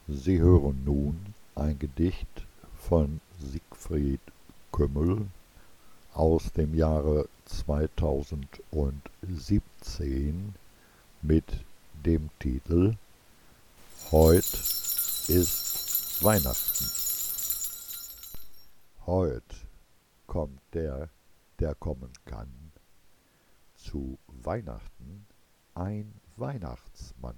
Sie hören nun ein Gedicht von Siegfried Kümmel aus dem Jahre 2017 mit dem Titel Heut ist Weihnachten. Heut kommt der, der kommen kann, zu Weihnachten ein Weihnachtsmann.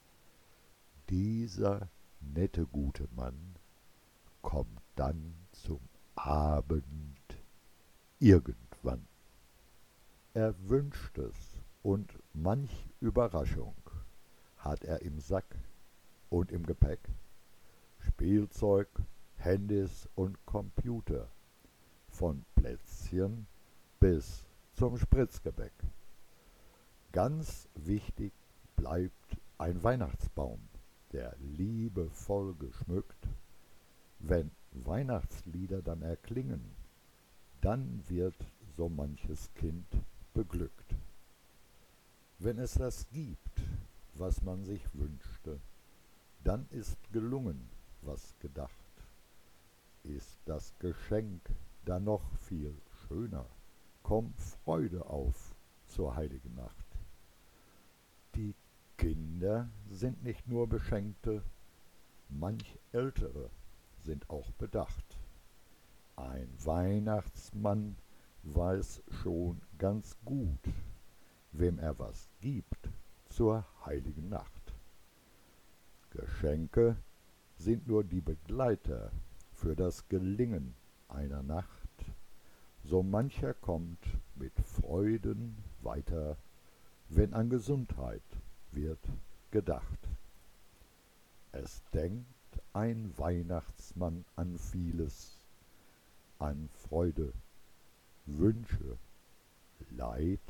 Dieser nette gute Mann kommt dann zum Abend irgendwann. Er wünscht es und manch Überraschung hat er im Sack und im Gepäck. Spielzeug, Handys und Computer, von Plätzchen bis zum Spritzgebäck. Ganz wichtig bleibt ein Weihnachtsbaum, der liebevoll geschmückt. Wenn Weihnachtslieder dann erklingen, dann wird so manches Kind beglückt. Wenn es das gibt, was man sich wünschte, dann ist gelungen, was gedacht. Ist das Geschenk dann noch viel schöner, kommt Freude auf zur heiligen Nacht. Die Kinder sind nicht nur Beschenkte, manch Ältere sind auch bedacht. Ein Weihnachtsmann weiß schon ganz gut, wem er was gibt zur heiligen Nacht. Geschenke sind nur die Begleiter für das Gelingen einer Nacht. So mancher kommt mit Freuden weiter, wenn an Gesundheit wird gedacht. Es denkt ein Weihnachtsmann an vieles, an Freude, Wünsche, Leid.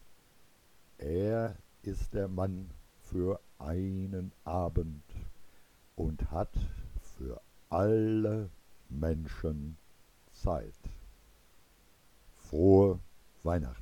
Er ist der Mann für einen Abend und hat für alle Menschen Zeit. Frohe Weihnachten.